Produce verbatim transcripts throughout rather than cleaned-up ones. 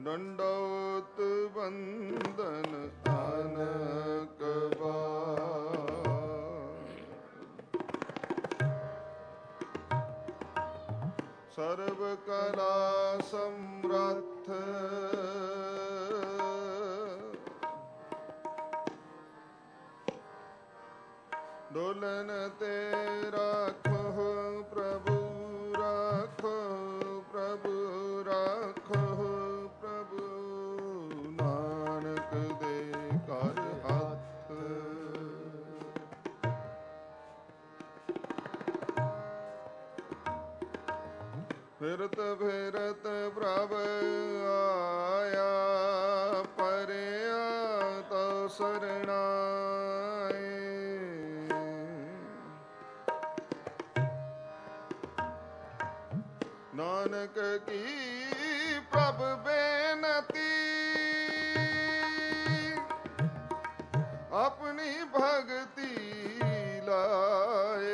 दंडोत बंदन आनक सर्व कला समर्थ डोलन ते राखो प्रभु राखो प्रभु राखो प्रभु नानक दे कर हाथ फिरत फिरत प्रभ आया परया तो सरणाए नानक की प्रभ बेनती अपनी भक्ति लाए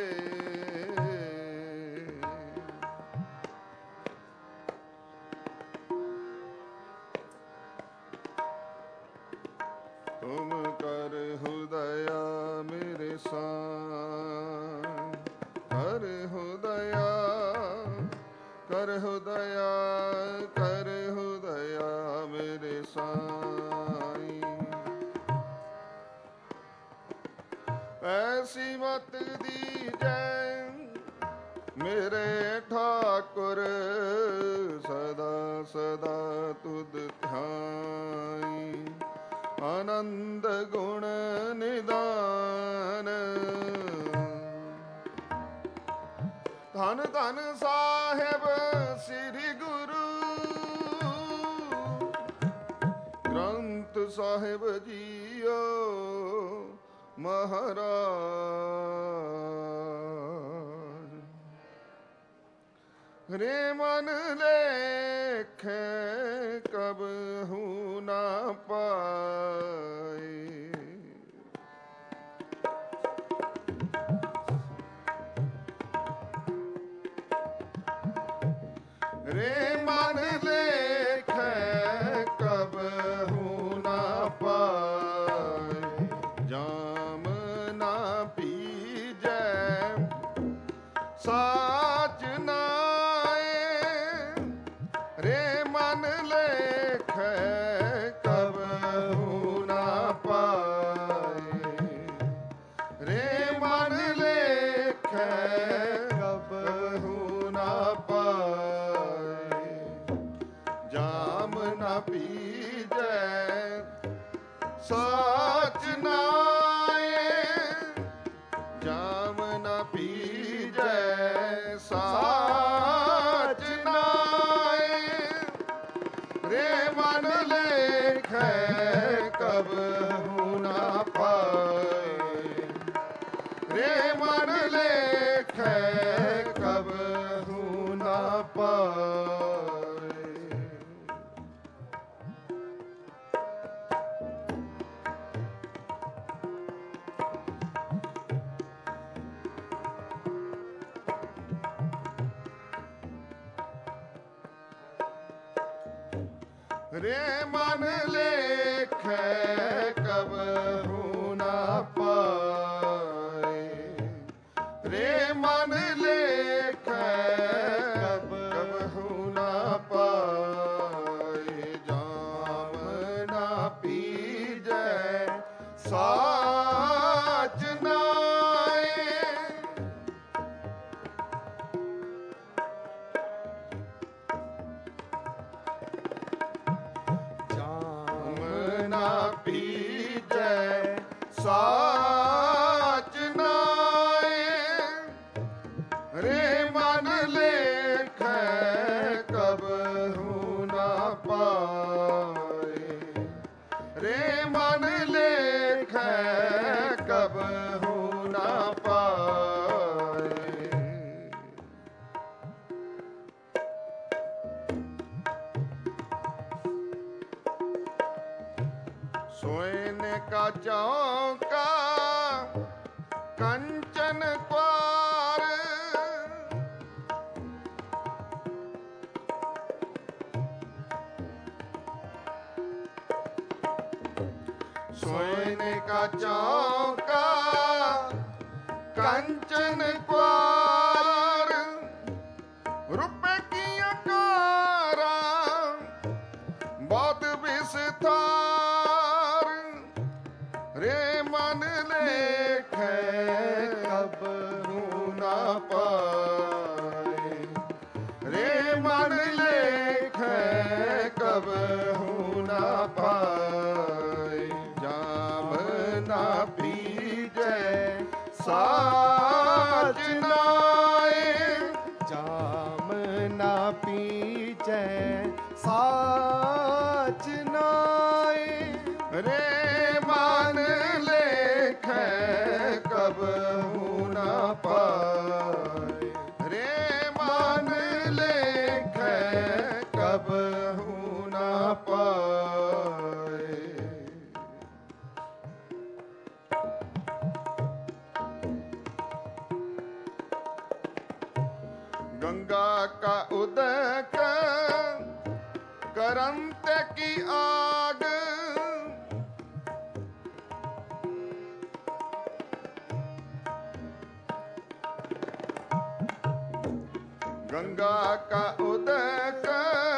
तुम कर दया मेरे साथ कर दया कर दया कर दया मेरे साईं ऐसी मत दीजै मेरे ठाकुर सदा सदा तुद ध्याई आनंद गुण निदान धन धन साहेब श्री गुरु ग्रंथ साहिब जीओ महाराज रे मन लेखे कब हूँ ना पाए रे मन लेखे कब हूँ ना पाए जाम ना पीजै साच नाए रे मन लेखे कब हूँ ना पाए रे मन लेखे कब हूँ ना पाए जाम ना पीजै साच नाए जाम ना पीजै साच नाए रे मन लेखे कब हूँ ना पाए रे मन लेखे कब हूँ ना पाए रे मन लेखे कब हूँ ना पाए रे मन लेखे कब हूँ ना पाए जाम ना पीजै साच नाए ना पीजै साच नाए रे मन लेखे कब हूँ ना पाए रे मन लेखे कब हूँ ना पाए सोने का चौका कंचन क्वार का चौका कंचन क्वार रुपए की अकारा बहुत विस्तार रे मन लेख कब ना पाए रे मन लेख कब ना पाए जाम ना पीजे साच नाए जाम ना पीजे साच नाए रे मन लेख कब ना पाए रे मन लेख कब ना पाए। गंगा का उदक करंत की आग गंगा का उदक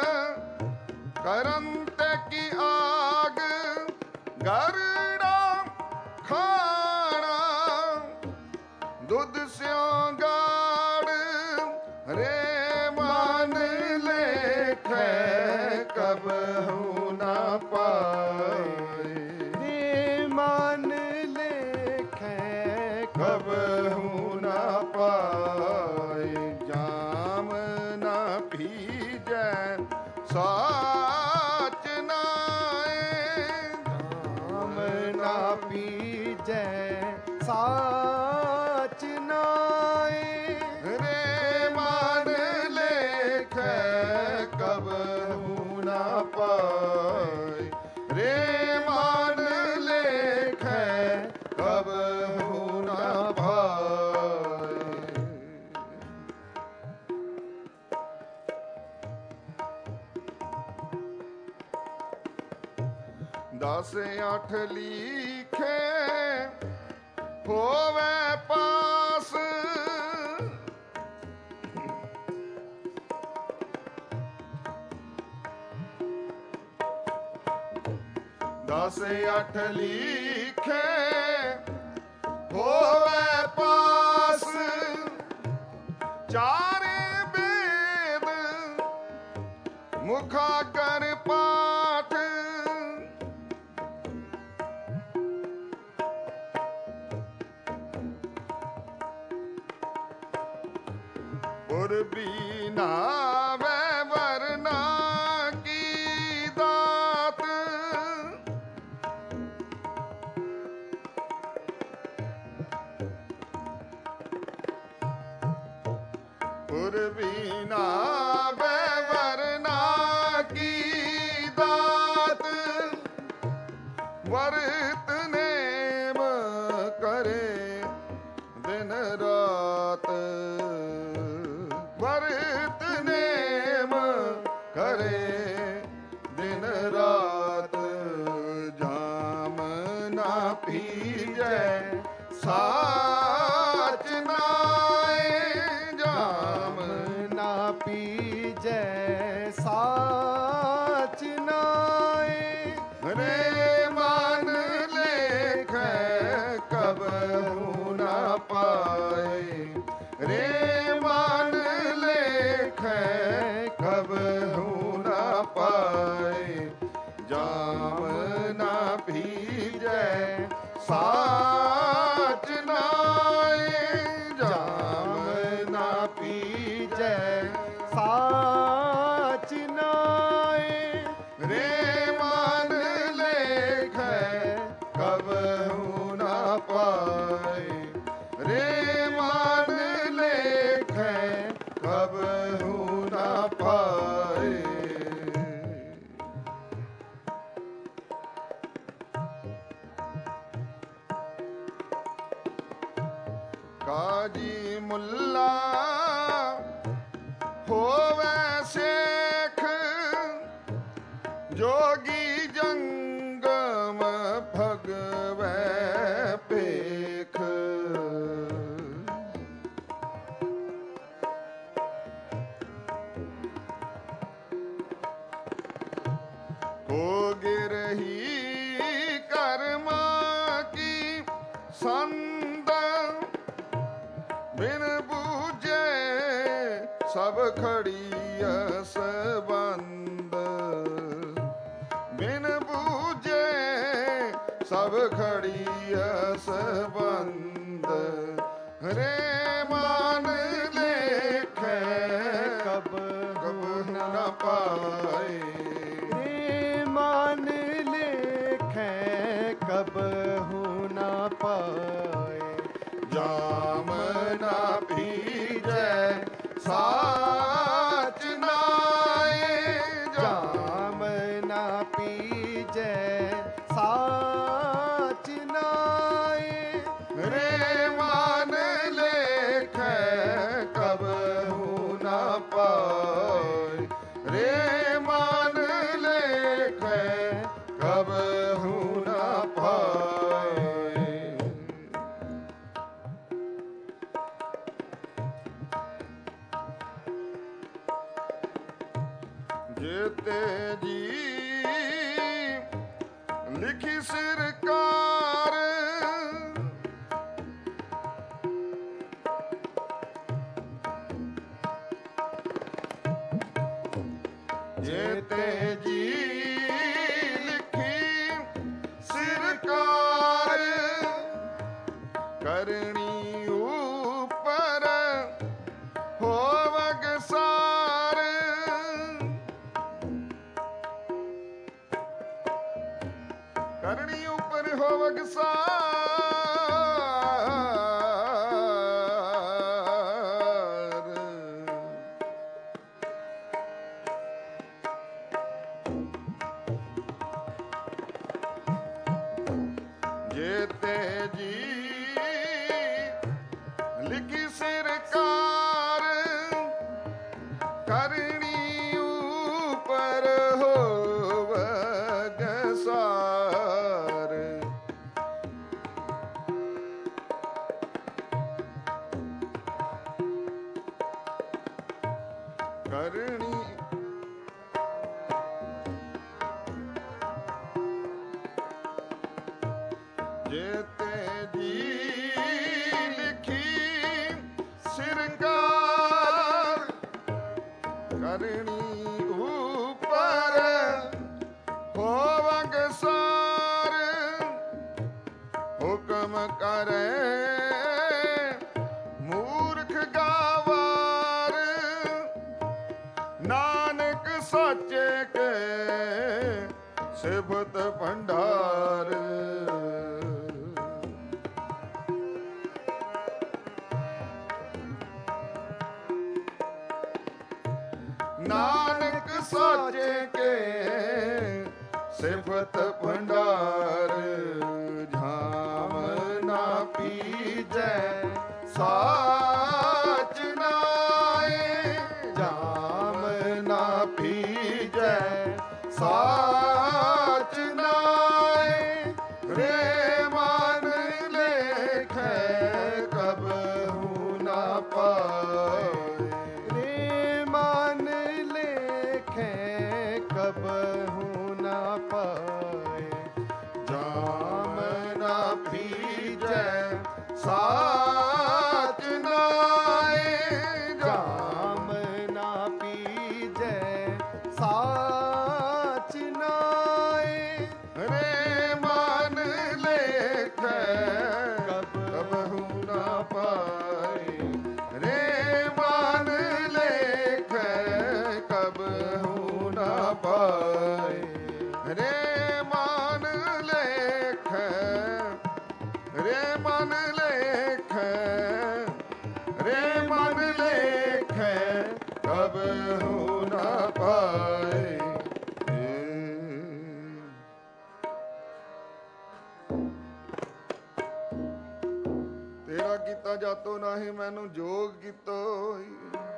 करंत की आग गरुड़ा खाना दूध स्यों गाड़ रे मन लेख कब ना पाए रे मन लेख कब ना पाए जाम ना भीजे साच नाए जाम ना पीजे साच नाए रे मन लेख कब ना पाए रे मन लेख कब ना पाए। दस अठ लिखे होवे पास दस अठ लिखे होवे पास चारे वेद मुखा कर पाठ और बीना वे वरना की दात और बीना वे वरना की दात वर्त नेम करे दिन रात वर्त नेम करे दिन रात जाम ना पीजे साच नाए जाम ना पीजे साच नाए रे मन लेख कब ना पाए रे मन लेख कब ना पाए जाम ना भीजे साच नाए जाम ना पीजे साच नाए रे मन लेख कब ना पाए रे मन लेख कब ना पाए। काजी मुल्ला होवे शेख जोगी जंगम भगवै ਭੇਖ। ਕੋ ਗਿਰਹੀ ਕਰਮਾ ਕੀ ਸੰਦ ਬਿਨ ਬੂਝੇ ਸਭ ਖੜੀਐ ਸੰਬੰਧ। ਬਿਨ ਬੂਝੇ ਸਭ ਖੜੀਐ ਸੰਬੰਧ। ਰੇ ਮਨ ਲੇਖੈ ਕਬ ਕਬ ਨ ਪਾਏ। ਰੇ ਮਨ ਲੇਖੈ ਕਬਹੁ ਨ ਪਾਏ। ਜਾਮ ਨਾ ਭੀਜੈ ਸਾਚ ਨਾਏ। ਜਾਮ ਨਾ ਪੀਜੈ ਸਾਚ ਨਾਏ। ਰੇ ਮਨ ਲੇਖੈ ਕਬਹੁ ਨ ਪਾਏ। ਰੇ ਮਨ ਲੇਖੈ ਕਬਹੁ ਨ ਪਾਏ। ਜੇਤੇ ਜੀ ਲਿਖੀ ਸਰਕਾਰ ਜੇਤੇ ਜੀ ਲਿਖੀ ਸਰਕਾਰ ਕਰਨੀ ਉਪਰ ਹੋਵਗ ਸਾਰ। ਕਰਨੀ ਉਪਰ ਹੋਵਗ ਸਾਰ। ਜੇਤੇ ਜੀ ਲਿਖੀ ਸਰਕਾਰ ਕਰਨੀ ਉਪਰ ਹੋਵਗ ਸਾਰ। ਕਰਨੀ ਜੇਤੇ ਜੀ ਲਿਖੀ ਸਰਕਾਰ ਕਰਨੀ ਉਪਰ ਹੋਵਗ ਸਾਰ। ਹੁਕਮ ਕਰੇ ਮੂਰਖ ਗਾਵਾਰ। ਨਾਨਕ ਸਾਚੇ ਕੇ ਸਿਫਤ ਭੰਡਾਰ। ਨਾਨਕ ਸਾਚੇ ਕੇ ਸਿਫਤ ਭੰਡਾਰ। ਝਾਮ ਨਾ ਪੀਜੈ ਸਾਚ ਨਾਏ। ਝਾਮ ਨਾ ਪੀਜੈ ਸਾਚ ਨਾਏ। ਰੇ ਮਨ ਲੇਖੈ ਕਬਹੁ ਨ ਪਾਏ। ਰੇ ਮਨ ਲੇਖੈ ਕਬਹੁ ਨ ਪਾਏ। ਜਾਮ ਨਾ ਭੀਜੈ ਸਾਚ ਨਾਏ। ਜਾਮ ਨਾ ਪੀਜੈ ਸਾਚ ਨਾਏ। ਰੇ ਮਨ ਲੇਖੈ ਕਬਹੁ ਨ ਪਾਏ। ਰੇ ਮਨ ਲੇਖੈ ਕਬਹੁ ਨ ਪਾਏ। ਰੇ ਮਨ ਲੇਖੈ ਰੇ ਮਨ ਲੇਖੈ ਰੇ ਮਨ ਲੇਖੈ ਕਬਹੁ ਨ ਪਾਏ। ਤੇਰਾ ਕੀਤਾ ਜਾਤੋ ਨਾਹੀ ਮੈਨੂੰ ਜੋਗ ਕੀਤੋ ਹੋਈ।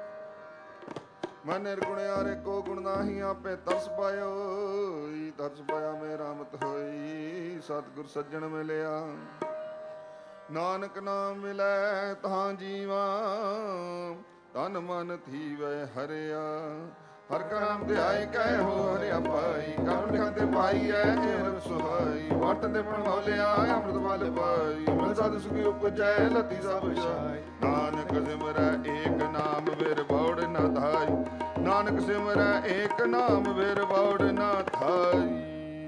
ਮਨ ਨਿਰਗੁਣਿਆਰੇ ਕੋ ਗੁਣ ਨਾਹੀ ਆਪੇ ਤਰਸ ਪਾਇਓ। ਤਰਸ ਪਾਇਆ ਮੇਰਾ ਮਤ ਹੋਈ ਸਤਿਗੁਰ ਸੱਜਣ ਮਿਲਿਆ। ਨਾਨਕ ਨਾਮ ਮਿਲੈ ਤਾਂ ਜੀਵਾ, ਤਨ ਮਨ ਥੀਵੈ ਹਰਿਆ। ਹਰ ਕਾ ਨਾਮ ਧਿਆਏ ਕਹਿ ਹੋ ਹਰਿਆ ਪਾਈ, ਕਰਮ ਲਿਖਨ ਤੇ ਪਾਈਐ ਹਰ ਸੁਹਾਈ। ਵਟ ਦੇ ਮਨ ਮੌਲਿਆ ਅੰਮ੍ਰਿਤ ਬਲ ਪਾਈ, ਮਿਲ ਸਦ ਸੁਖੀ ਉਪਜੈ ਲਤੀ ਸਭ ਛਾਈ। ਨਾਨਕ ਸਿਮਰੈ ਏਕ ਨਾਮ ਬਿਰ ਬੌੜ ਨਾ ਧਾਈ, ਨਾਨਕ ਸਿਮਰੈ ਏਕ ਨਾਮ ਬਿਰ ਬੌੜ ਨਾ ਧਾਈ।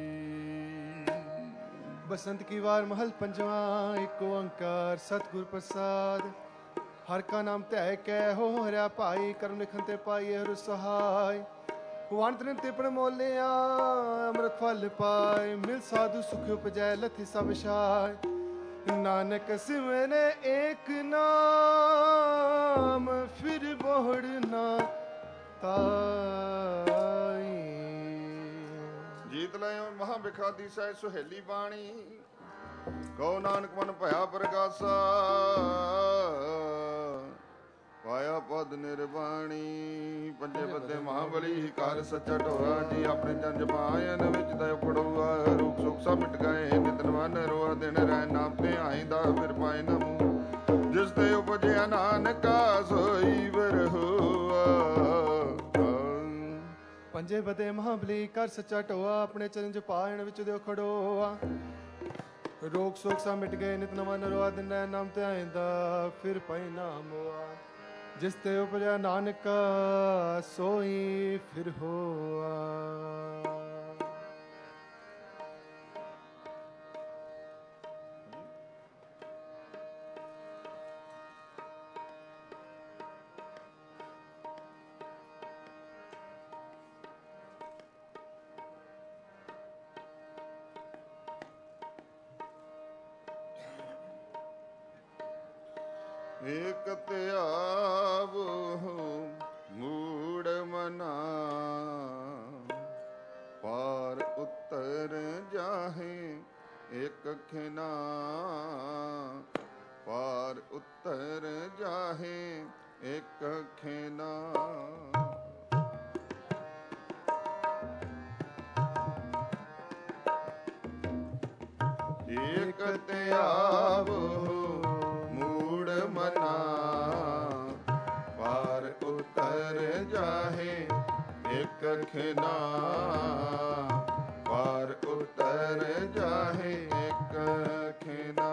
बसंत की वार महल पंजवा, एक ओंकार सतगुर प्रसाद। हर का नाम ध्याय कै हो हरिया भाई, करम लिखन ते पाई हर सहाय। वंत ते पण मोलिया अमृत फल पाए, मिल साधु सुख उपजै लथि सब छाय। नानक सिमरे एक नाम फिर बोहड़ ना ताई। ਜੀਤ ਲੈ ਮਹਾ ਬਿਖਾਦੀ ਸਹਿ ਸੁਹੇਲੀ ਬਾਣੀ, ਕਹੋ ਨਾਨਕ ਮਨ ਭਇਆ ਪ੍ਰਗਾਸਾ। ਪਾਇਆ ਪਦ ਨਿਰਬਾਣੀ, ਪੰਜੇ ਬੱਦੇ ਮਹਾਬਲੀ ਕਾਰ ਸੱਚਾ ਢੋਆ। ਜੀ ਆਪਣੇ ਜਨ ਜਮਾਇਨ ਵਿੱਚ ਦਇ ਪੜੂਆ, ਰੂਪ ਸੁਖ ਸਭ ਮਿਟ ਗਏ ਨਿਤ ਨਵਨ ਰੋਆ। ਦਿਨ ਰਹਿ ਨਾਮ ਤੇ ਆਈਂਦਾ ਫਿਰ ਪਾਏ ਨਾ ਮੂੰਹ, ਜਿਸ ਤੇ ਉਪਜਿਆ ਨਾਨਕਾ ਸੋਈ ਫਿਰ ਹੋਆ। ਪੰਜੇ ਬਦੇ ਮਹਾਬਲੀ ਕਰ ਸੱਚਾ ਢੋਆ, ਆਪਣੇ ਚਰਨ ਚ ਪਾਇਣ ਵਿੱਚ ਦਿਓ ਖੜੋਆ। ਰੋਗ ਸੋਗ ਸਾ ਮਿਟ ਗਏ ਨਿਤ ਨਵਾਂ ਨਰੋਆ, ਦਿਨ ਰਹਿ ਨਾਮ ਤੇ ਆਇਂਦਾ ਫਿਰ ਪਏ ਨਾ ਮੋਆ। ਜਿਸ ਤੇ ਉਪਜਿਆ ਨਾਨਕ ਸੋਈ ਫਿਰ ਹੋਆ। ਏਕ ਧਿਆਵ ਮੂੜ ਮਨਾ, ਪਾਰ ਉਤਰ ਜਾਹੇ ਏਕ ਖਿਨਾ। ਪਾਰ ਉਤਰ ਜਾਹੇ ਏਕ ਖਿਨਾ। ਏਕ ਧਿਆਵ ਮਨਾ, ਪਾਰ ਉਤਰ ਜਾਹੇ ਏਕ ਖਿਨਾ। ਪਾਰ ਉਤਰ ਜਾਹੇ ਏਕ ਖਿਨਾ।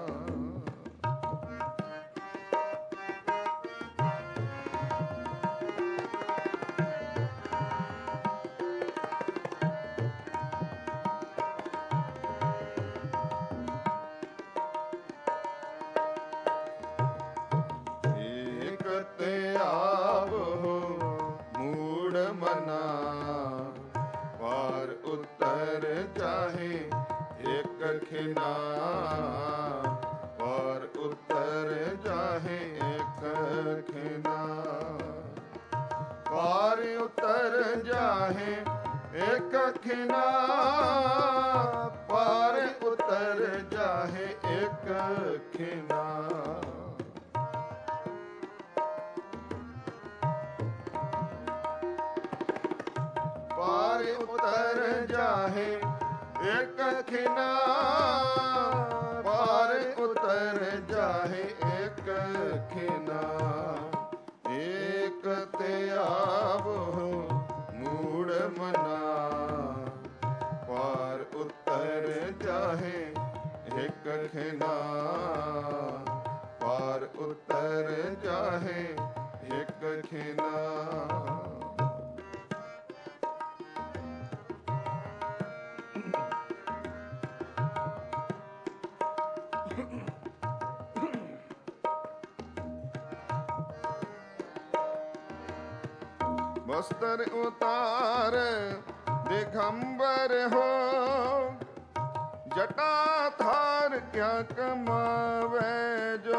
ਖਿਨਾ। ਪਾਰ ਉਤਰ ਜਾਹੇ ਏਕ ਖਿਨਾ। ਪਾਰ ਉਤਰ ਜਾਹੇ ਏਕ ਖਿਨਾ। ਪਾਰ ਉਤਰ ਜਾਹੇ ਏਕ ਖਿਨਾ। ਪਾਰ ਉਤਰ ਜਾਹੇ ਏਕ ਖਿਨਾ। ਪਾਰ ਉਤਰ ਜਾਹੇ ਏਕ ਖਿਨਾ। ਏਕ ਧਿਆਵ ਮੂੜ ਮਨਾ, ਪਾਰ ਉਤਰ ਜਾਹੇ ਏਕ ਖਿਨਾ। ਪਾਰ ਉਤਰ ਜਾਹੇ ਏਕ ਖਿਨਾ। ਵਸਤਰ ਉਤਾਰ ਦਿਗੰਬਰ ਹੋ, ਜਟਾ ਥਾਰ ਕਿਆ ਕਮਾਵੇ ਜੋ।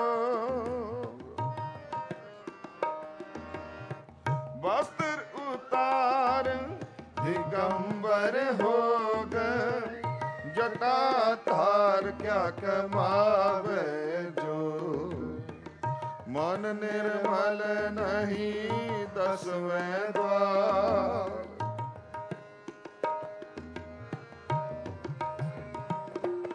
ਵਸਤਰ ਉਤਾਰ ਦਿਗੰਬਰ ਹੋ ਗਏ, ਜਟਾ ਥਾਰ ਕਿਆ ਕਮਾਵੇ ਜੋ। ਮਨ ਨਿਰਮਲ ਨਹੀਂ ਦਸਵੇਂ ਦਵਾਰ,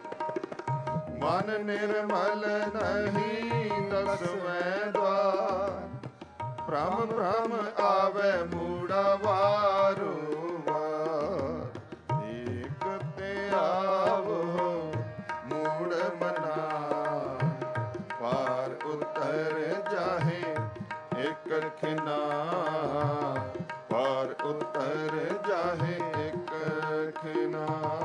ਮਨ ਨਿਰਮਲ ਨਹੀਂ ਦਸਵੇਂ ਦਵਾਰ, ਭ੍ਰਮ ਭ੍ਰਮ ਆਵੇ ਮੂੜਾ ਵਾਰੋ ਵਾਰ, ਏਕ ਤੇ ਆਵੋ ਮੂੜ ਮਨਾ, ਪਾਰ ਉਤਰ ਜਾਹੇ ਇੱਕ ਖਿਨਾ, ਪਾਰ ਉਤਰ ਜਾਹੇ ਇੱਕ ਖਿਨਾ,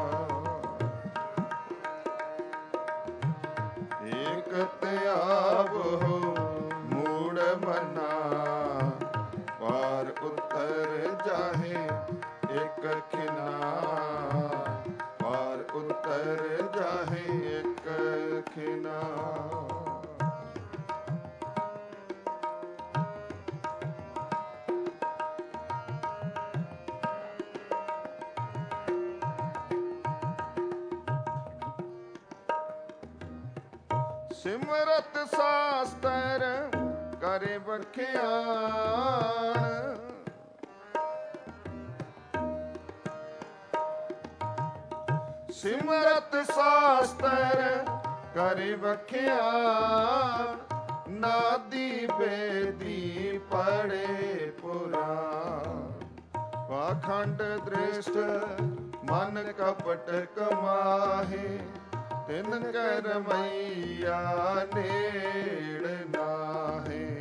ਏਕ ਤੇ ਆਵੋ ਮੂੜ ਮਨਾ, ਪਾਰ ਉਤਰ ਜਾਹੇ ਇੱਕ ਖਿਨਾ, ਪਾਰ ਉਤਰ ਜਾਹੇ ਇੱਕ ਖਿਨਾ। ਸਿਮਰਤ ਸਾਸਤਰ ਕਰੇ ਬਖਿਆਣ, ਸਿਮਰਤ ਸਾਸਤਰ ਕਰੇ ਬਖਿਆਣ, ਨਾਦੀ ਬੇਦੀ ਪੜੇ ਪੁਰਾਣ, ਪਾਖੰਡ ਦ੍ਰਿਸ਼ਟ ਮਨ ਕਪਟ ਕਮਾਹੇ, ਤਿਨ ਕੈ ਰਮਈਆ ਨੇੜ ਨਾਹੇ,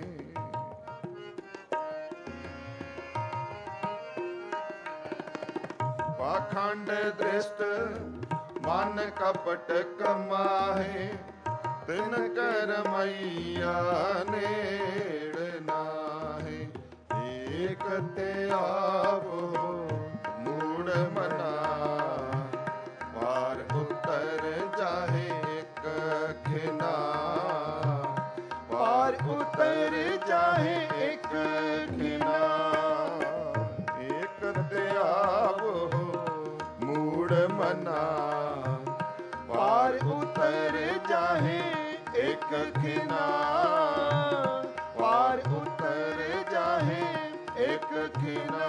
ਪਾਖੰਡ ਦ੍ਰਿਸ਼ਟ ਮਨ ਕਪਟ ਕਮਾਹੇ, ਤਿਨ ਕੈ ਰਮਈਆ ਨੇੜ ਨਾਹੇ, ਏਕ ਤੇ ਆਵੋ ਮੂੜ ਮਨਾ, ਪਾਰ ਉਤਰ ਜਾਹੇ ਇੱਕ ਖਿਨਾ, ਪਾਰ ਉਤਰ ਜਾਹੇ ਇੱਕ ਖਿਨਾ, ਏਕ ਤੇ ਆਵੋ ਮੂੜ ਮਨਾ, ਪਾਰ ਉਤਰ ਜਾਹੇ ਇੱਕ ਖਿਨਾ, ਪਾਰ ਉਤਰ ਜਾਹੇ ਇੱਕ ਖਿਨਾ।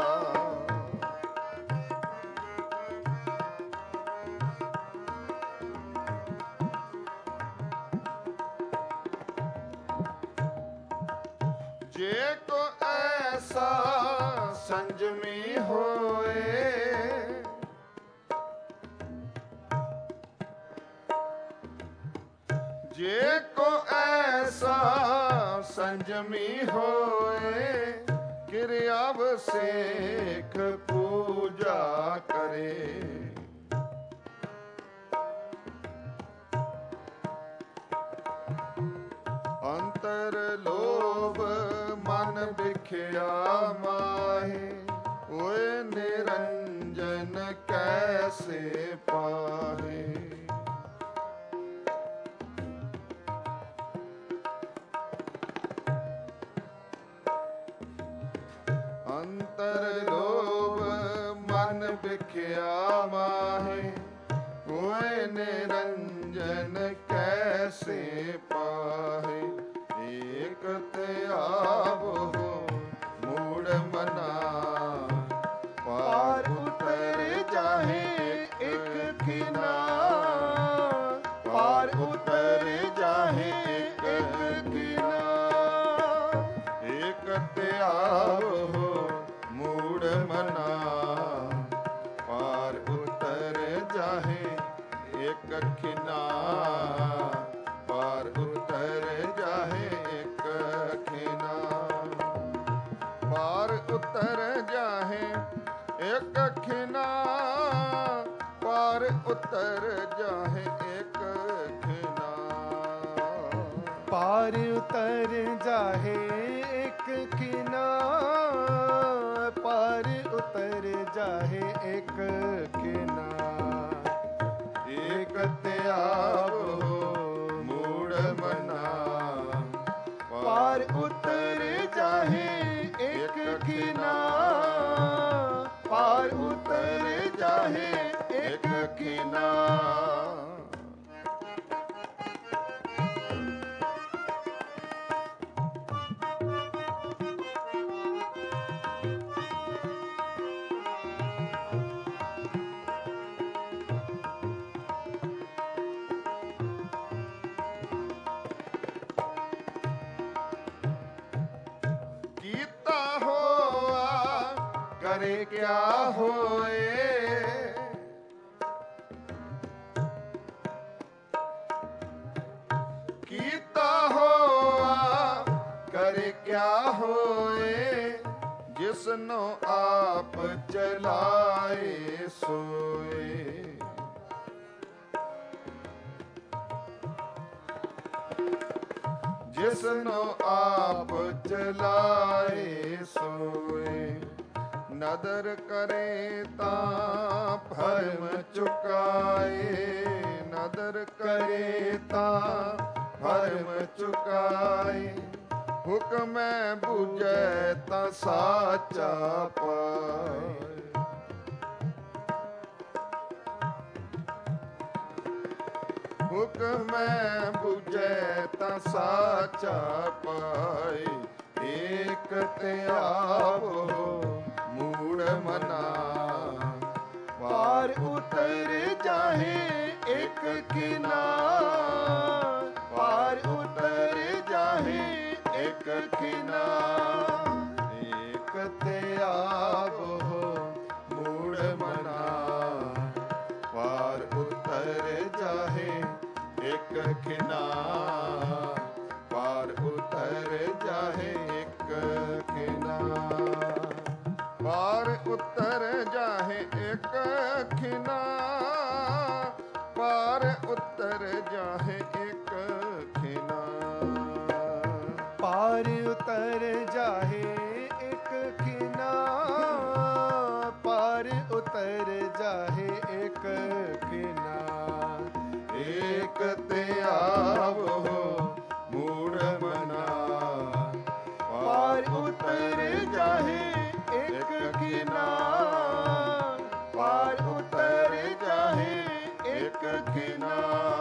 ਜੇ ਕੋ ਐਸਾ ਸੰਜਮੀ ਹੋਏ, ਜੇ ਕੋ ਐਸਾ ਸੰਜਮੀ ਹੋਏ, ਕਿਰਿਆ ਵਸੇਖ ਪੂਜਾ ਕਰੇ, ਅੰਤਰ ਲੋਭ ਮਨ ਵਿਖਿਆ ਮਾਹੇ, ਓਏ ਨਿਰੰਜਨ ਕੈਸੇ ਪਾਹੇ, ਅੰਤਰ ਲੋਭ ਮਨ ਵਿਖਿਆ ਮਾਹੇ, ਓਏ ਨਿਰੰਜਨ ਕੈਸੇ ਪਾਹੇ, ਏਕ ਤੇ ਆਵੋ ਮੂੜ ਮਨਾ, ਪਾਰ ਉਤਰ ਜਾਹੇ ਇੱਕ ਖਿਨਾ, ਪਾਰ ਉਤਰ ਜਾਹੇ ਇੱਕ ਖਿਨਾ, ਏਕ ਤੇ ਆਵੋ ਮੂੜ ਮਨਾ, ਪਾਰ ਉਤਰ ਜਾਹੇ ਇੱਕ ਖਿਨਾ, ਪਾਰ ਉਤਰ ਜਾਹੇ ਇੱਕ ਖਿਨਾ, ਪਾਰ ਉਤਰ ਜਾਹੇ ਇੱਕ ਖਿਨਾ, ਪਾਰ ਉਤਰ ਜਾਹੇ ਇੱਕ ਖਿਨਾ, ਪਾਰ ਉਤਰ ਜਾਹੇ ਇੱਕ ਖਿਨਾ, ਪਾਰ ਉਤਰ ਜਾਹੇ ਇੱਕ ਖਿਨਾ, ਏਕ ਤੇ ਆਵੋ ਮੂੜ ਮਨਾ, ਪਾਰ ਉਤਰ ਜਾਹੇ ਇੱਕ ਖਿਨਾ, ਪਾਰ ਉਤਰ ਜਾਹੇ ਇੱਕ ਖਿਨਾ। करे क्या होए। कीता होआ करे क्या होए, जिसनो आप चलाए सोए। जिसनो आप चलाए सोए। नदर करे तां भरम चुकाए, नदर करे तां भरम चुकाए। हुक्म बुझे तां साचा पाए। हुक्म बुझे तां साचा पाए। एक ते आवो मूड़ मना, पार उतर जाहे एक किना। पार उतर जाहे एक किना। एक ते आवो मूड़ मना, पार उतर जाहे एक खिना। पार उतर जाहे एक खिना। पार उतर जाहे एक खिना। पार उतर जाहे एक खिना। पार उतर जाहे एक खिना। पार उतर जाहे एक खिना। एक ते आवो मूड़ मना, पार उतर जाहे एक खिना। पार उतर जाहे एक खिना।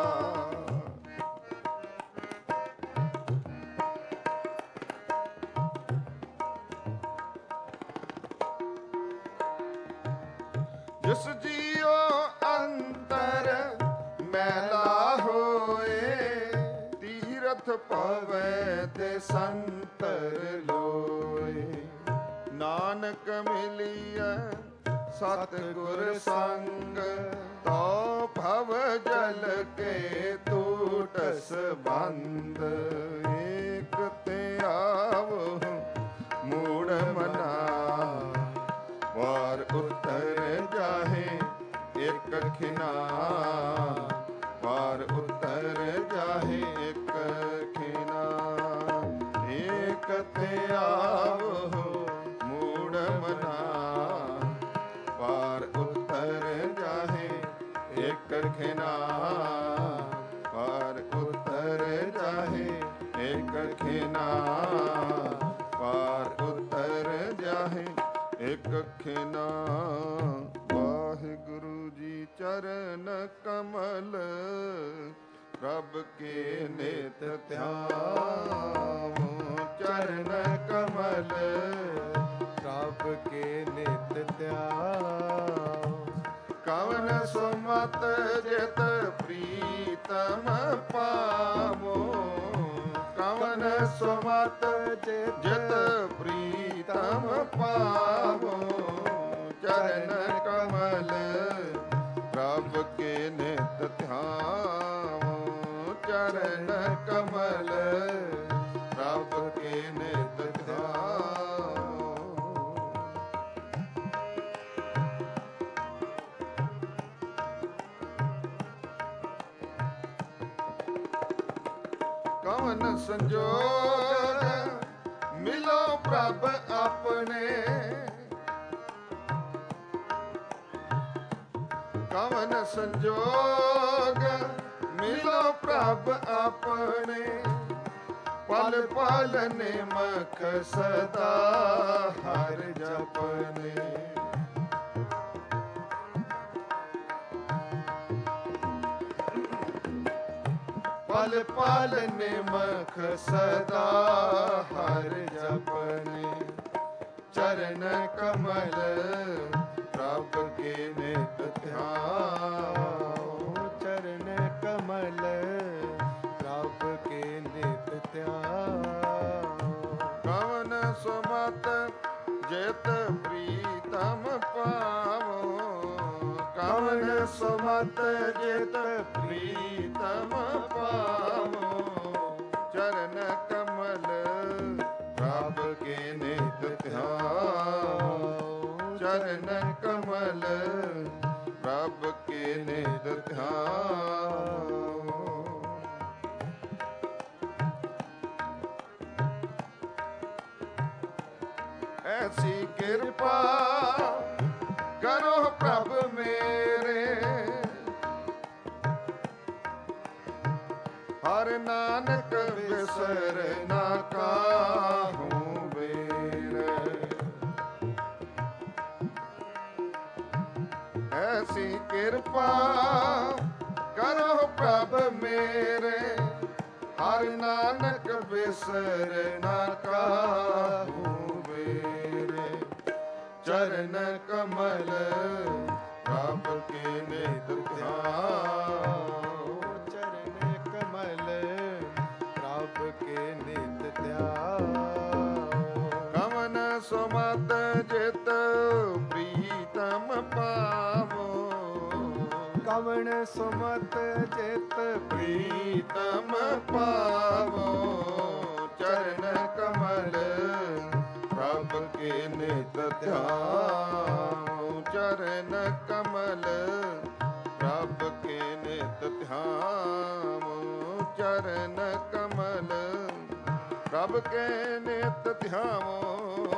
जिस जियो अंतर मैला होए, तीरथ पवै ते संतर लोए। नानक मिलिय सतगुर संग, तो भव जल के टूटस बंद। एक ते आवो मूड़ मना, पार उतर जाहे एक खिना। पार उतर जाहे एक खिना। एक ते आवो मूड़ मना, पार उतर जाहे एक खिना। पार उतर जाहे एक खिना। पार उतर जाहे एक खिना। वाहिगुरु जी चरण कमल, रब के नेत ध्यान। चरण कमल रब के नित त्याग। कवन सुमत जित प्रीतम पावो। कवन सुमत जित प्रीतम पावो। चरण कमल रब के नित ध्यावो। चरण कमल रब के नित ध्यावो। कवन संजोग मिलो प्रभ अपने। कवन संजोग मिलो प्रभ अपने। पल पल निमख सदा हर जपने। पल पल निमख सदा हर जपने। चरण कमल प्रभ के नित ध्यान। चरण कमल रब के नित त्याग। कवन सुमत जित प्रीतम ਸੁਮਤ ਜਿਤ ਪ੍ਰੀਤਮ ਪਾਵੋ, ਚਰਨ ਕਮਲ ਪ੍ਰਭ ਕੇ ਨਿਤ ਧਿਆਓ, ਚਰਨ ਕਮਲ ਪ੍ਰਭ ਕੇ ਨਿਤ ਧਿਆਓ। ਐਸੀ ਕਿਰਪਾ ਕਰੋ ਪ੍ਰਭ ਮੇਰੇ, ਹਰ ਨਾਨਕ ਬਿਸਰ ਨਾ ਕਾਹੂ ਬੇਰ। ਐਸੀ ਕਿਰਪਾ ਕਰੋ ਪ੍ਰਭ ਮੇਰੇ, ਹਰ ਨਾਨਕ ਬਿਸਰ ਨਾ ਕਾਹੂ ਬੇਰ। ਚਰਨ ਕਮਲ ਪ੍ਰਭ ਕੇ ਨਿਤ ਧਿਆਓ, ਚਰਨ ਕਮਲ ਪ੍ਰਭ ਕੇ ਨਿਤ ਧਿਆਓ। ਕਵਨ ਸੁਮਤ ਜਿਤ ਪ੍ਰੀਤਮ ਪਾਵੋ, ਕਵਣ ਸੁਮਤ ਜਿਤ ਪ੍ਰੀਤਮ ਪਾਵੋ, ਚਰਨ ਕਮਲ ਪ੍ਰਭ ਕੇ ਨਿਤ ਧਿਆਓ, ਚਰਨ ਕਮਲ ਪ੍ਰਭ ਕੇ ਨਿਤ ਧਿਆਓ, ਚਰਨ ਕਮਲ ਪ੍ਰਭ ਕੇ ਨਿਤ ਧਿਆਓ।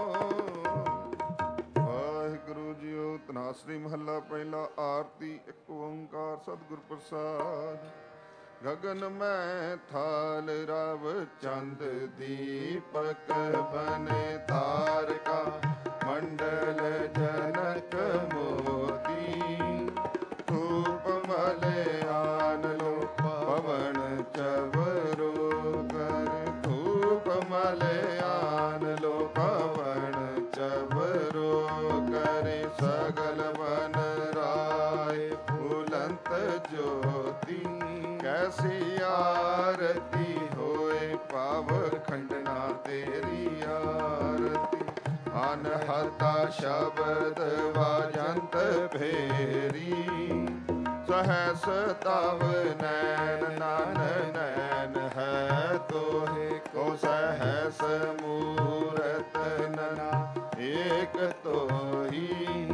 ਵਾਹਿਗੁਰੂ ਜੀਓ। ਧਨਾਸਰੀ ਮਹੱਲਾ ਪਹਿਲਾ। ਆਰਤੀ ਇੱਕ ਓੰਕਾਰ ਸਤਿਗੁਰ ਪ੍ਰਸਾਦ। ਗਗਨ ਮੈਂ ਥਾਲ ਰਵ ਚੰਦ ਦੀਪਕ ਬਨੇ ਤਾਰਕਾ, ਮੰਡਲ ਜਨਕ ਮੋਤੀ, ਧੂਪ ਮਲਿਆਨ ਲੋ ਪਵਨ ਚਵਰੋ ਕਰ, ਧੂਪ ਮਲਿਆਨ ਲੋ ਪਵਨ ਚਵਰੋ ਕਰੇ, ਸਗਲ ਬਨ ਰਾਏ ਫੁਲੰਤ ਜੋਤੀ, ਕੈਸੀ ਆਰਤੀ ਹੋਏ ਪਾਵ ਖੰਡਨਾ ਤੇਰੀ ਆਰਤੀ, ਅਨਹਤਾ ਸ਼ਬਦ ਵਾਜੰਤ ਫੇਰੀ, ਸਹਸ ਤਵ ਨੈਨ ਨਨ ਨੈਨ ਹੈ ਤੋਹਿ, ਕੋ ਸਹਸ ਮੂਰਤ ਨਨਾ ਏਕ ਤੋਹੀ,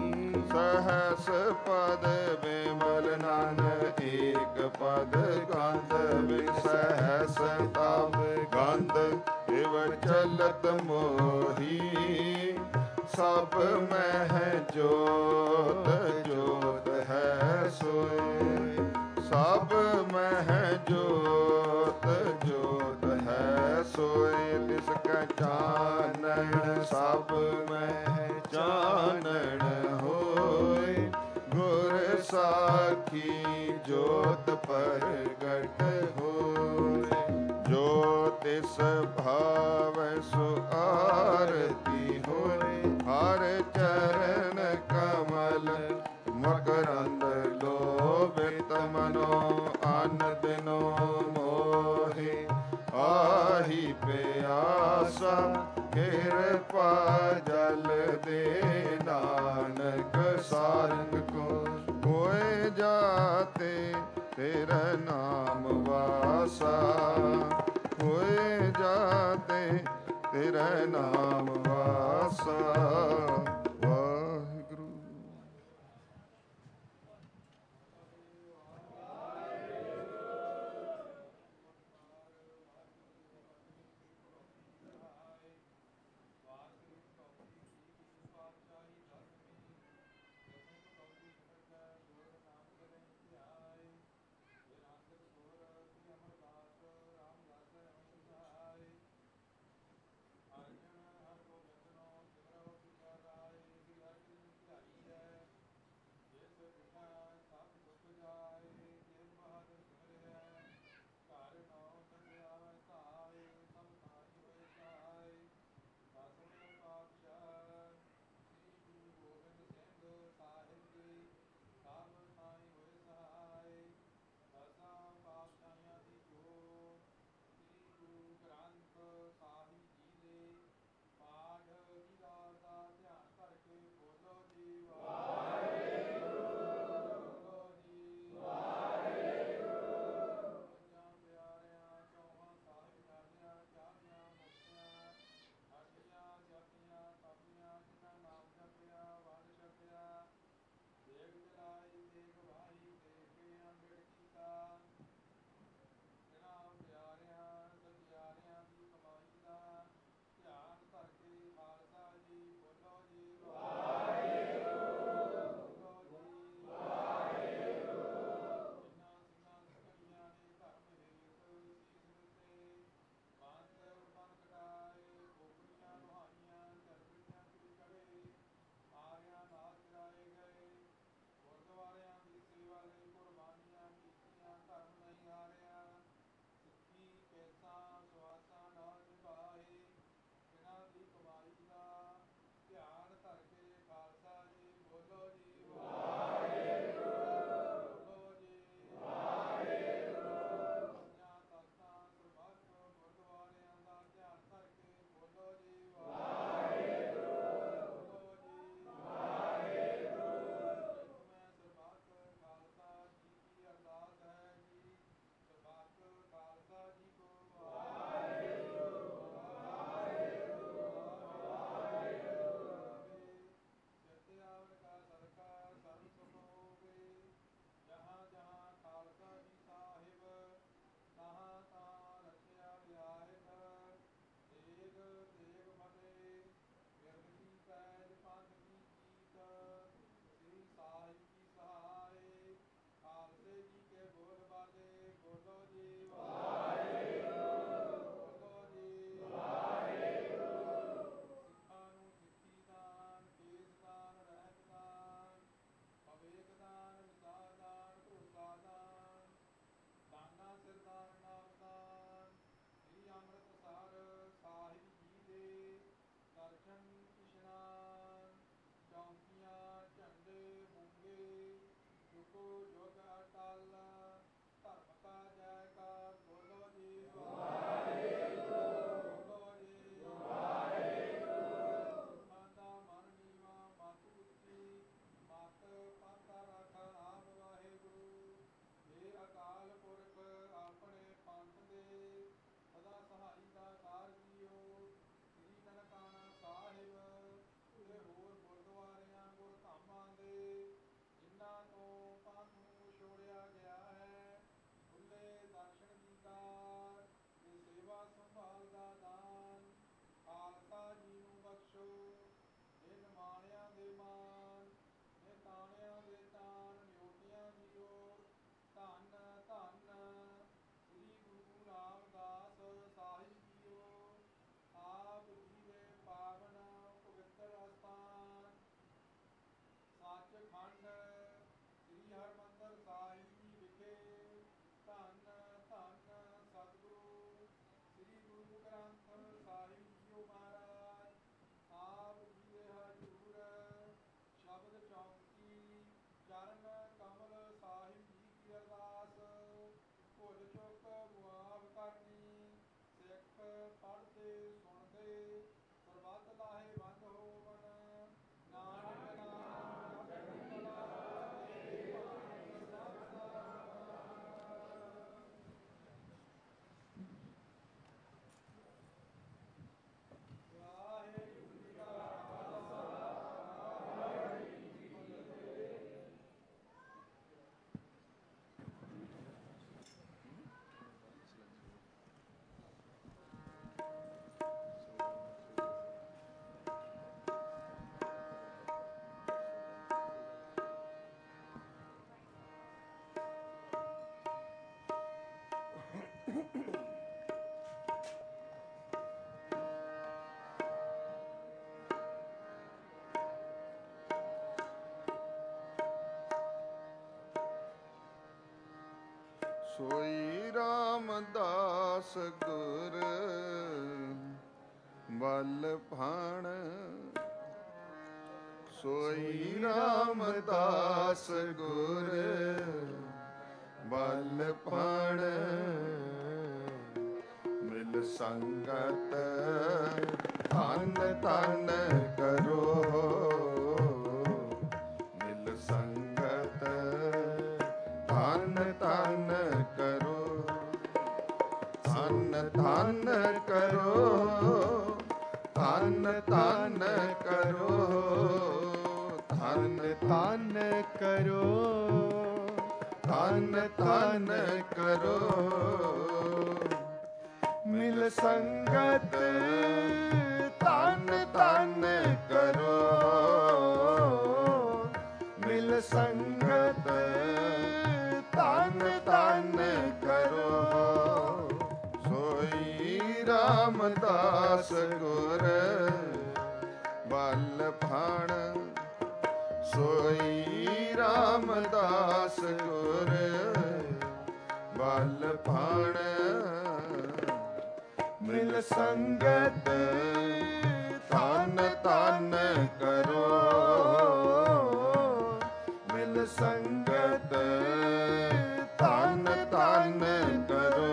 ਸਹਸ ਪਦ ਬਿਮਲ ਨਨ ਏਕ ਪਦ ਗੰਧ, ਸਹਸ ਤਵ ਗੰਧ ਇਵ ਚਲਤ ਮੋਹੀ, ਸਭ ਮਹਿ ਜੋਤ ਜੋਤ ਹੈ ਸੋਏ, ਸਭ ਮਹਿ ਜੋਤ ਜੋਤ ਹੈ ਸੋਏ, ਤਿਸ ਕੈ ਚਾਨਣ ਸਭ ਮਹਿ ਚਾਨਣ ਹੋਏ, ਗੁਰ ਸਾਖੀ ਜੋਤ ਪ੍ਰਗਟ ਹੋਏ, ਜੋ ਤਿਸ ਭਾਵੈ ਸੋ ਆਰਤੀ ਹੋਏ, ਹਰ ਚਰਨ ਕਮਲ ਮਕਰੰਦ ਲੋਭਿਤ ਮਨੋ, ਅਨ ਦਿਨੋ ਮੋਹਿ ਆਹੀ ਪਿਆਸਾ, ਕਿਰਪਾ ਜਲ ਦੇ ਨਾਨਕ ਸਾਰੰਗ ਕੋ, ਹੋਏ ਜਾਤੇ ਤੇਰਾ ਨਾਮ ਵਾਸਾ, ਹੋਏ ਜਾਤੇ ਤੇਰਾ ਨਾਮ ਵਾਸਾ। ਵਾਹਿਗੁਰੂ। ਸੋਈ ਰਾਮਦਾਸ ਗੁਰ ਬਲ ਭਾਣ, ਸੋਈ ਰਾਮਦਾਸ ਗੁਰ ਬਲ ਭਾਣ, ਮਿਲ ਸੰਗਤ ਧਨ ਧਨ ਕਰੋ, ਮਿਲ ਸੰਗਤ ਧਨ ਧਨ ਕਰੋ, ਧਨ ਧਨ ਕਰੋ, ਧਨ ਧਨ ਕਰੋ, ਧਨ ਧਨ ਕਰੋ, ਧਨ ਧਨ ਕਰੋ, ਮਿਲ ਸੰਗਤ ਧਨ ਧਨ ਕਰੋ, ਮਿਲ ਸੰਗਤ ਧਨ ਧਨ ਕਰੋ, ਸੋਈ ਰਾਮਦਾਸ ਗੁਰ ਬਲ ਭਾਣ, ਸੋਈ ਰਾਮਦਾਸ ਗੁਰ ਬਲ ਭਾਣ, ਮਿਲ ਸੰਗਤ ਧਨ ਧਨ ਕਰੋ, ਮਿਲ ਸੰਗਤ ਧਨ ਧਨ ਕਰੋ,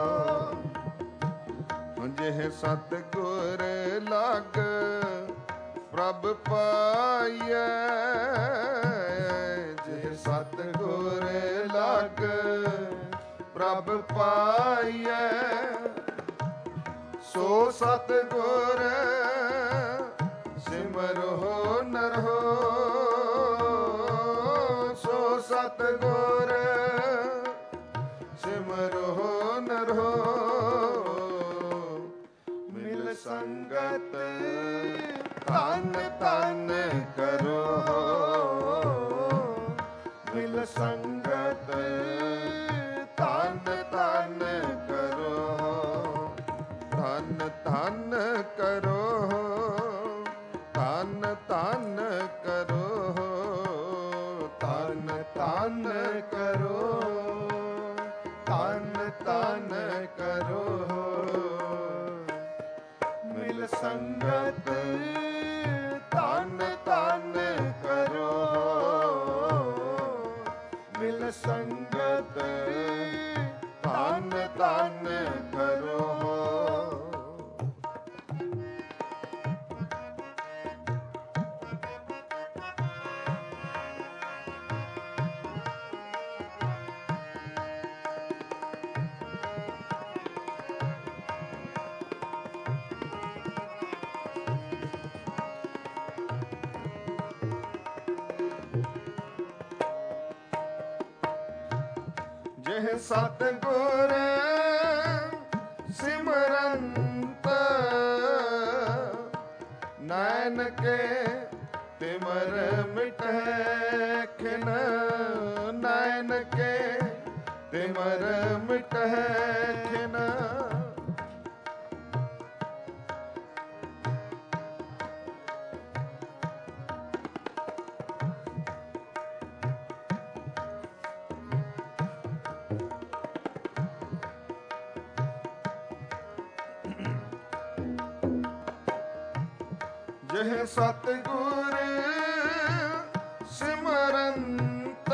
ਜਿਹ ਸਤਿਗੁਰ ਲਗ ਪ੍ਰਭ ਪਾਈਐ, ਜਿਹ ਸਤਿਗੁਰ ਲਗ ਪ੍ਰਭ ਪਾਈਐ, ਸੋ ਸਤਿਗੁਰ ਸਿਮਰੋ ਨਰਹੋ, ਸੋ ਸਤਿਗੁਰ ਸਿਮਰੋ ਨਰਹੋ, ਮਿਲ ਸੰਗਤ ਧਨ ਧਨ ਕਰੋ, ਮਿਲ ਸੰਗਤ ਧਨ ਧਨ ਕਰੋ, ਧਨ ਧਨ ਕਰੋ, ਧਨ ਧਨ ਕਰੋ, ਧਨ ਧਨ ਕਰੋ, ਧਨ ਧਨ ਕਰੋ, ਮਿਲ ਸੰਗਤ ਧਨ ਧਨ ਕਰੋ, ਮਿਲ ਸੰਗਤ ਧਨ ਧਨ ਕਰੋ, ਜਿਹ ਸਤਿਗੁਰ ਸਿਮਰੰਤ ਨੈਣ ਕੇ ਤਿਮਰ ਮਿਟੈ ਖਿਨ, ਨੈਣ ਕੇ ਤਿਮਰ ਮਿਟੈ ਖਿਨ, ਜਿਹ ਸਤਿਗੁਰ ਸਿਮਰੰਤ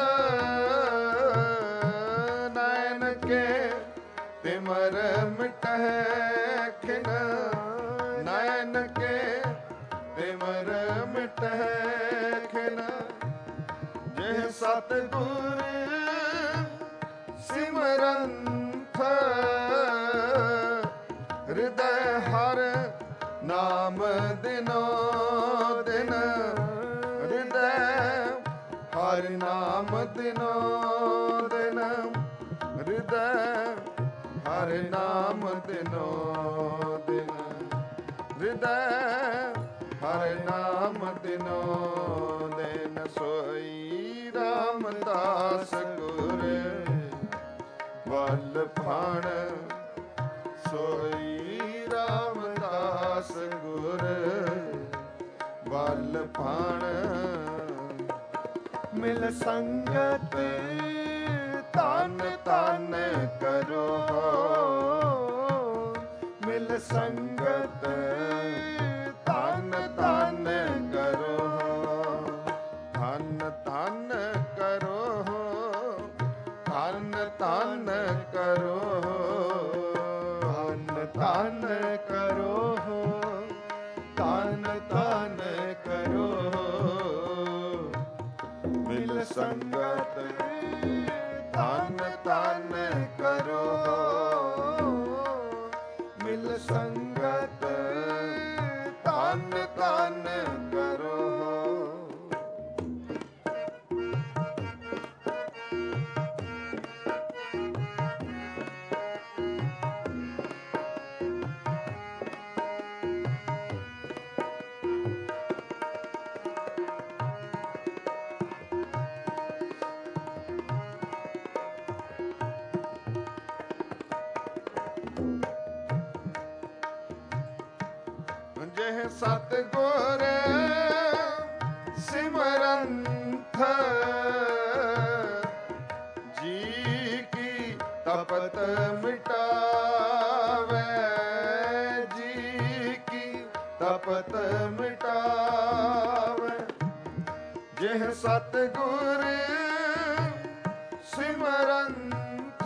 ਨੈਣ ਕੇ ਤਿਮਰ ਮਿਟੈ ਖਿਨ, ਨੈਣ ਕੇ ਤਿਮਰ ਮਿਟੈ ਖਿਨ, ਜਿਹ ਸਤਿਗੁਰ ਸਿਮਰੰਤ ਹਿਰਦੈ ਹਰ ਨਾਮ ਦਿਨੋ ਦਿਨ, ਹਿਰਦੈ ਹਰਿ ਨਾਮ ਦਿਨੋ ਦਿਨ, ਹਿਰਦੈ ਹਰਿ ਨਾਮ ਦਿਨੋ ਦਿਨ, ਹਿਰਦੈ ਹਰਿ ਨਾਮ ਦਿਨੋ ਦਿਨ, ਸੋਈ ਰਾਮਦਾਸ ਗੁਰ ਬਲ ਭਾਣ, ਸੋਈ ਰਾਮਦਾਸ ਗੁਰ ਬਲ ਭਾਣ, ਮਿਲ ਸੰਗਤ ਧਨ ਧਨ ਧਨ ਕਰੋ ਮਿਲ ਸੰਗਤ ਧਨ ਧਨ ਕਰੋ ਧਨ ਧਨ ਕਰੋ ਧਨ ਧਨ ਕਰੋ ਧਨ ਧਨ ਕਰੋ ਧਨ ਧਨ ਕਰੋ ਮਿਲ ਸੰਗਤ ਧਨ ਧਨ ਕਰੋ ਮਿਲ ਸੰਗਤ ਧਨ ਧਨ ਕਰੋ ਜਿਹ ਸਤਿਗੁਰ ਸਿਮਰੰਥ ਜੀ ਕੀ ਤਪਤ ਮਿਟਾਵੇ ਜੀ ਕੀ ਤਪਤ ਮਿਟਾਵੇ ਜਿਹ ਸਤਿਗੁਰ ਸਿਮਰੰਥ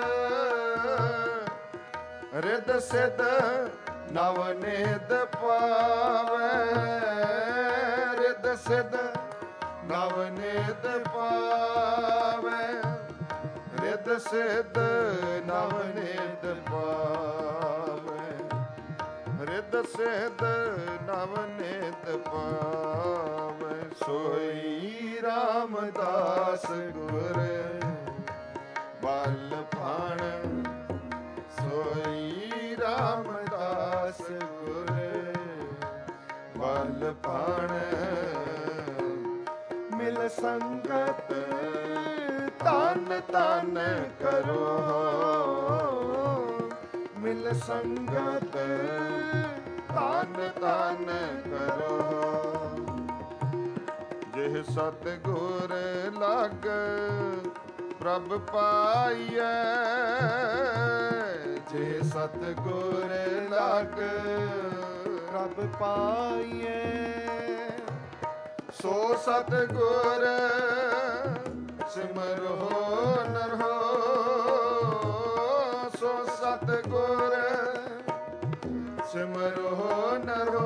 ਰਿਦ ਸਿਧ ਨਵਨਿਧ ਪਾਵੈ ਰਿਦ ਸਿਧ ਨਵਨਿਧ ਪਾਵੈ ਰਿਦ ਸਿਧ ਨਵਨਿਧ ਪਾਵੈ ਰਿਦ ਸਿਧ ਨਵਨਿਧ ਪਾਵੈ ਸੋਈ ਰਾਮਦਾਸ ਗੁਰ ਬਲ ਭਾਣ ਸੋਈ ਰਾਮਦਾਸ ਗੁਰ ਬਲ ਭਾਣ ਮਿਲ ਸੰਗਤ ਤਨ ਤਨ ਕਰੋ ਮਿਲ ਸੰਗਤ ਤਨ ਤਨ ਕਰੋ ਜਿਹ ਸਤਿਗੁਰ ਲਗ ਪ੍ਰਭ ਪਾਈਐ ਜੇ ਸਤਿਗੁਰ ਲਗ ਪ੍ਰਭ ਪਾਈਐ ਸੋ ਸਤਿਗੁਰ ਸਿਮਰੋ ਨਰੋ ਸੋ ਸਤਿਗੁਰ ਸਿਮਰੋ ਨਰੋ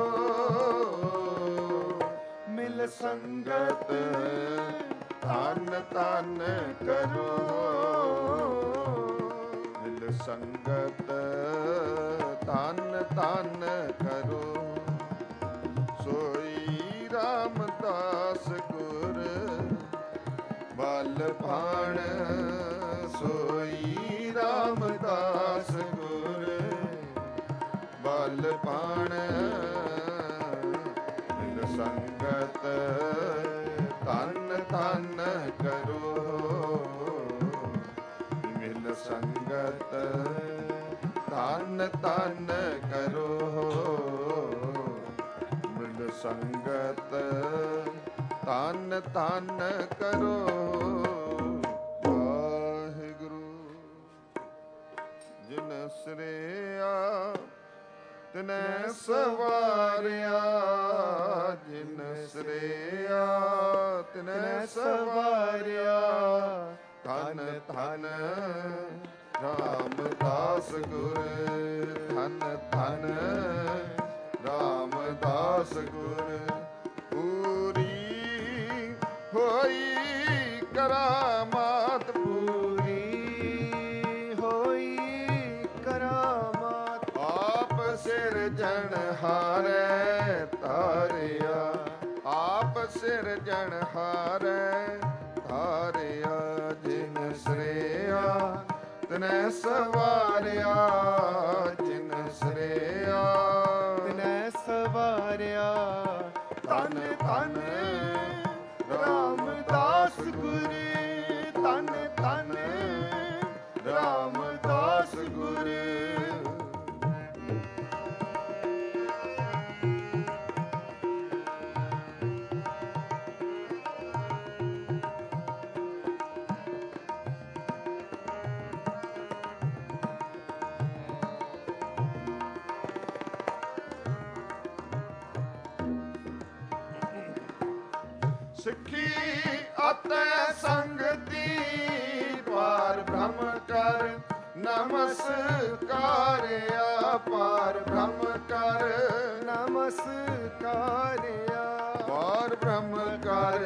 ਮਿਲ ਸੰਗਤ ਧਨ ਧਨ ਕਰੋ ਮਿਲ ਸੰਗਤ ਧਨ ਧਨ ਕਰੋ ਸੋਈ ਰਾਮਦਾਸ ਗੁਰ ਬਲ ਭਾਣ ਸੋਈ ਰਾਮਦਾਸ ਗੁਰ ਬਲ ਭਾਣ ਮਿਲ ਸੰਗਤ ਧਨ ਧਨ ਕਰੋ ਮਿਲ ਸੰਗਤ ਧਨ ਧਨ ਕਰੋ ਮਿਲ ਸੰਗਤ ਧਨ ਧਨ ਕਰੋ ਵਾਹਿਗੁਰੂ ਜਿਨ ਸ੍ਰਿਆ ਤਿਨੈ ਸਵਾਰਿਆ ਜਿਨ ਸ੍ਰਿਆ ਤਿਨੈ ਸਵਾਰਿਆ ਧਨ ਧਨ ਰਾਮਦਾਸ ਗੁਰ ਧਨ ਧਨ ਰਾਮਦਾਸ ਗੁਰ ਪੂਰੀ ਹੋਈ ਕਰਾਮਾਤ ਪੂਰੀ ਹੋਈ ਕਰਾਮਾਤ ਆਪ ਸਿਰਜਣਹਾਰੈ ਤਾਰਿਆ ਆਪ ਸਿਰਜਣਹਾਰੈ ਤਾਰਿਆ ਜਿਨ ਸ੍ਰਿਆ ਤਿਨੈ ਸਵਾਰਿਆ ਜਿਨ ਸ੍ਰਿਆ ਤਿਨੈ ਸਵਾਰਿਆ ਧਨ ਧਨ ਰਾਮਦਾਸ ਗੁਰ ਧਨ ਧਨ ਰਾਮਦਾਸ ਗੁਰ ਸਿੱਖੀ ਅਤੇ ਸੰਗਤੀ ਪਾਰ ਬ੍ਰਹਮ ਕਰ ਨਮਸਕਾਰਿਆ ਪਾਰ ਬ੍ਰਹਮ ਕਰ ਨਮਸਕਾਰਿਆ ਪਾਰ ਬ੍ਰਹਮ ਕਰ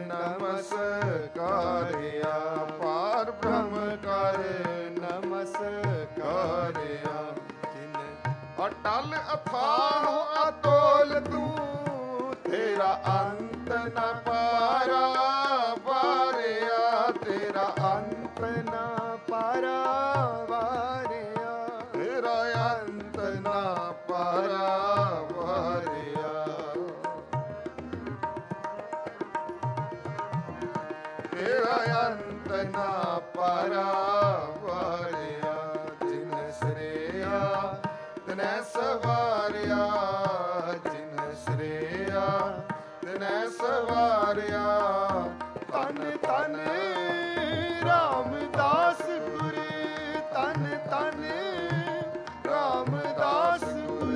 ਨਮਸਕਾਰਿਆ ਪਾਰ ਬ੍ਰਹਮ ਕਰ ਨਮਸਕਾਰਿਆ ਜਿਨ ਅਟਲ ਅਥਾਹ ਅਤੋਲ ਤੂੰ ਤੇਰਾ ਅੰਤ ਨ ਪਾਰਾ ਵਾਰਿਆ ਤੇਰਾ ਅੰਤ ਨਾ ਪਾਰਾ ਵਾਰਿਆ ਤੇਰਾ ਅੰਤ ਨ ਪਾਰਾ ਵਾਰਿਆ ਤੇਰਾ ਅੰਤ ਨ ਪਾਰਾ ਵਾਰਿਆ ਜਿਨ ਸ੍ਰੇਆ ਤਨੈ ਸਵਾਰਿਆ ਜਿਨ ਸ੍ਰੇਆ ਤਨੈ ਸਵਾਰਿਆ ਤਨ ਤਨ ਰਾਮਦਾਸ ਗੁਰ ਤਨ ਤਨ ਰਾਮਦਾਸ ਗੁਰ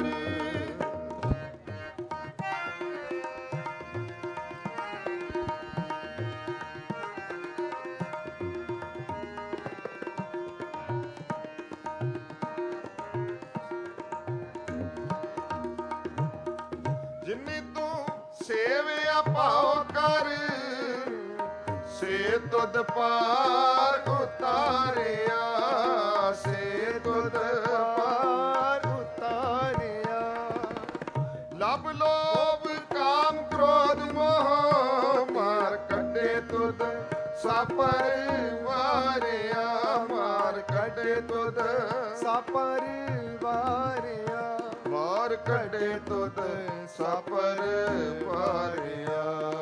ਜਿਨੀ ਤੂੰ ਸੇਵਿਆ ਭਾਉ ਕਰ ਸੇ ਤੁਧ ਪਾਰ ਉਤਾਰਿਆ ਸੇ ਤੁਧ ਪਾਰ ਉਤਾਰਿਆ ਲਬ ਲੋਭ ਕਾਮ ਕ੍ਰੋਧ ਮੋਹ ਮਾਰ ਕੱਢੇ ਤੁਧ ਸਾਪਰ ਵਾਰਿਆ ਮਾਰ ਕੱਢੇ ਤੁਧ ਸਾਪਰ ਵਾਰਿਆ ਮਾਰ ਕੱਢੇ ਤੁਧ ਸਾਪਰ ਵਾਰਿਆ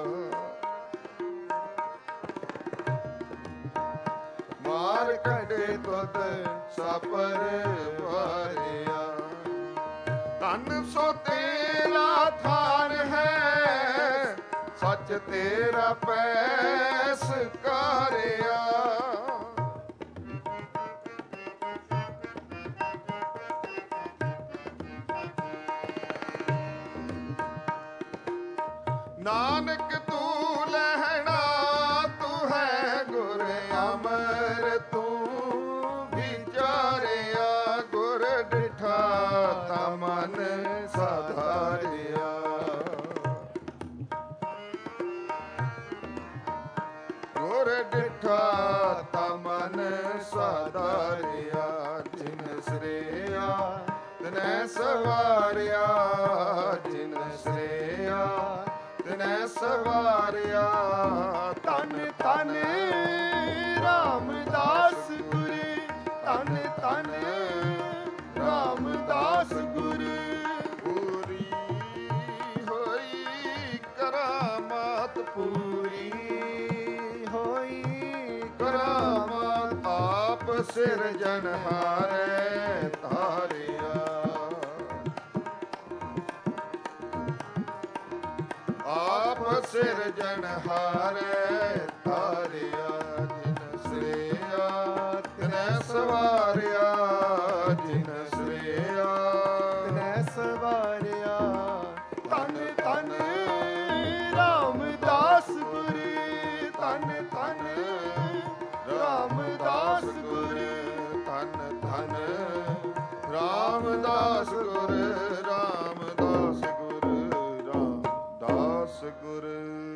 ਮਾਰ ਕੱਢੇ ਤੁਧ ਸਾਪਰ ਵਾਰਿਆ ਧਨ ਸੋ ਤੇਰਾ ਥਾਨ ਹੈ ਸੱਚ ਤੇਰਾ ਪੈਸ ਕਾਰਿਆ ਨਾਨਕ ਤੂੰ ਲੈਣਾ ਤੂੰ ਹੈ ਗੁਰ ਅਮਰ ਤੂੰ ਵਿਚਾਰਿਆ ਗੁਰ ਡਿਠਾ ਤਾ ਮਨ ਸਾਧਾਰਿਆ ਗੁਰ ਡਿਠਾ ਤਾ ਮਨ ਸਾਧਾਰਿਆ ਜਿਨ ਸ੍ਰੇਆ ਤਨੈ ਸਵਾਰਿਆ ਜਿਨ ਸ੍ਰੇਆ ਤਨੈ ਸਵਾਰਿਆ ਤਨ ਤਨ ਰਾਮਦਾਸ ਗੁਰ ਤਨ ਤਨ ਰਾਮਦਾਸ ਗੁਰ ਪੂਰੀ ਹੋਈ ਕਰਾਮਾਤ ਪੂਰੀ ਹੋਈ ਕਰਾਮਾਤ ਆਪ ਸਿਰਜਨਹਾਰੇ ਧਾਰਿਆ ਆਪ ਸਿਰਜਨਹਾਰੇ ਧਾਰਿਆ ਜਿਨ ਸ੍ਰੇਆ ਤਨੈ ਸਵਾਰਿਆ ਜਿਨ ਸ੍ਰੇਆ ਤਨੈ ਸਵਾਰਿਆ ਤਨ ਤਨ ਰਾਮਦਾਸ ਗੁਰ ਤਨ ਤਨ ਰਾਮਦਾਸ ਗੁਰ ਧਨ ਧਨ ਰਾਮਦਾਸ ਗੁਰ ਰਾਮਦਾਸ ਗੁਰ ਰਾਮਦਾਸ ਗੁਰ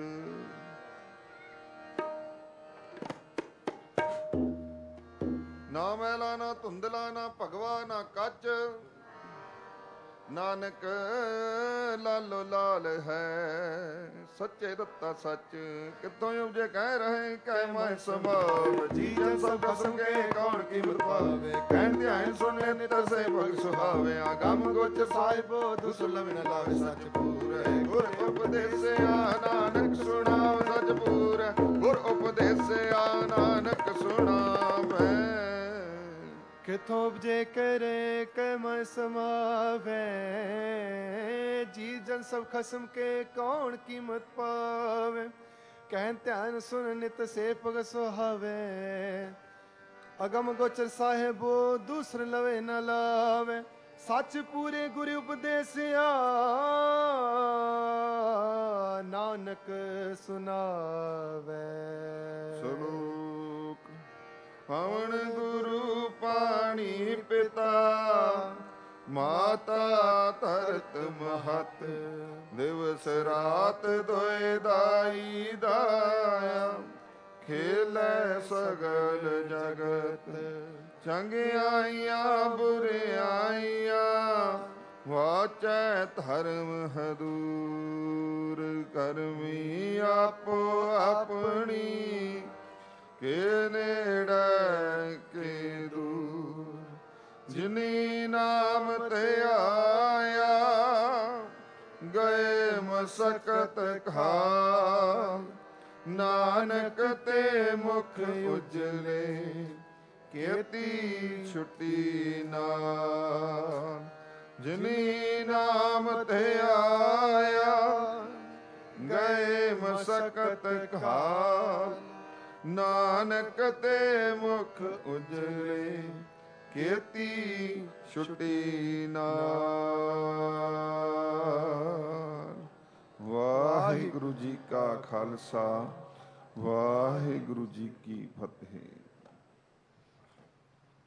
ਨਾ ਮੈਲਾ ਨਾ ਧੁੰਦਲਾ ਨਾ ਭਗਵਾ ਨਾ ਕੱਚ ਨਾਨਕ ਲਾਲੋ ਲਾਲ ਹੈ ਸੱਚੇ ਦਿੱਤਾ ਸੱਚ ਕਿੱਥੋਂ ਉਪਜੇ ਕਹਿ ਰਹੇ ਕਹਿ ਮੈਂ ਸੁਭਾਵ ਜੀ ਜਨ ਸਭ ਕਸਮ ਕੇ ਕੌਣ ਕੀਮਤ ਪਾਵੇ ਕਹਿਣ ਧਿਆਨ ਸੁਣ ਲੈ ਨਿਤ ਸੇ ਭਗ ਸੁਹਾਵੇ ਆਗਮ ਗੋਚ ਸਾਹਿਬੋ ਦੁਸਲਮ ਨ ਲਾਵੇ ਸੱਚ ਪੂਰੇ ਗੁਰ ਉਪਦੇਸਿਆ ਨਾਨਕ ਸੁਣਾਵ ਸੱਚ ਪੂਰੇ ਗੁਰ ਉਪਦੇਸਿਆ ਨਾਨਕ ਸੁਣਾਵੇ ਕਿਥੋਂ ਉਪਜੇ ਕਰੇ ਕੈ ਮੈਂ ਸਮਾਵੇ ਜੀ ਜਨ ਸਭ ਖਸਮ ਕੇ ਕੌਣ ਕੀਮਤ ਪਾਵੇ ਕਹਿਨ ਧਿਆਨ ਸੁਨ ਨਿਤ ਸੇ ਭਗ ਸੁਹਾਵੇ ਅਗਮ ਗੋਚਰ ਸਾਹਿਬੋ ਦੂਸਰ ਲਵੇ ਨ ਲਾਵੇ ਸੱਚ ਪੂਰੇ ਗੁਰ ਉਪਦੇਸਿਆ ਨਾਨਕ ਸੁਨਾਵੇ। ਸ਼ਲੋਕ। ਪਵਨ ਗੁਰੂ ਪਾਣੀ ਪਿਤਾ ਮਾਤਾ ਧਰਤ ਮਹਤ ਦਿਵਸ ਰਾਤ ਦੋਇ ਦਾਈ ਦਾਇਆ ਖੇਲੇ ਸਗਲ ਜਗਤ ਚੰਗਿਆਈਆਂ ਬੁਰਿਆਈਆਂ ਵਾਚੈ ਧਰਮ ਹਦੂਰ ਕਰਮੀ ਆਪੋ ਆਪਣੀ ਕੇ ਨੇੜੇ ਕੇ ਦੂਰ ਜਿਨੀ ਨਾਮ ਤੇ ਆਇਆ ਗਏ ਮਸਕਤ ਖਾ ਨਾਨਕ ਤੇ ਮੁਖ ਉਜਲੇ ਕੀਤੀ ਛੁੱਟੀ ਨਾਮ ਜਿਨੀ ਨਾਮ ਤੇ ਆਇਆ ਗਏ ਮਸਕਤ ਖਾ ਨਾਨਕ ਤੇ ਮੁਖ ਉਜਲੇ ਕੀਤੀ ਛੁੱਟੀ ਨਾਮ। ਵਾਹਿਗੁਰੂ ਜੀ ਕਾ ਖਾਲਸਾ ਵਾਹਿਗੁਰੂ ਜੀ ਕੀ ਫਤਿਹ।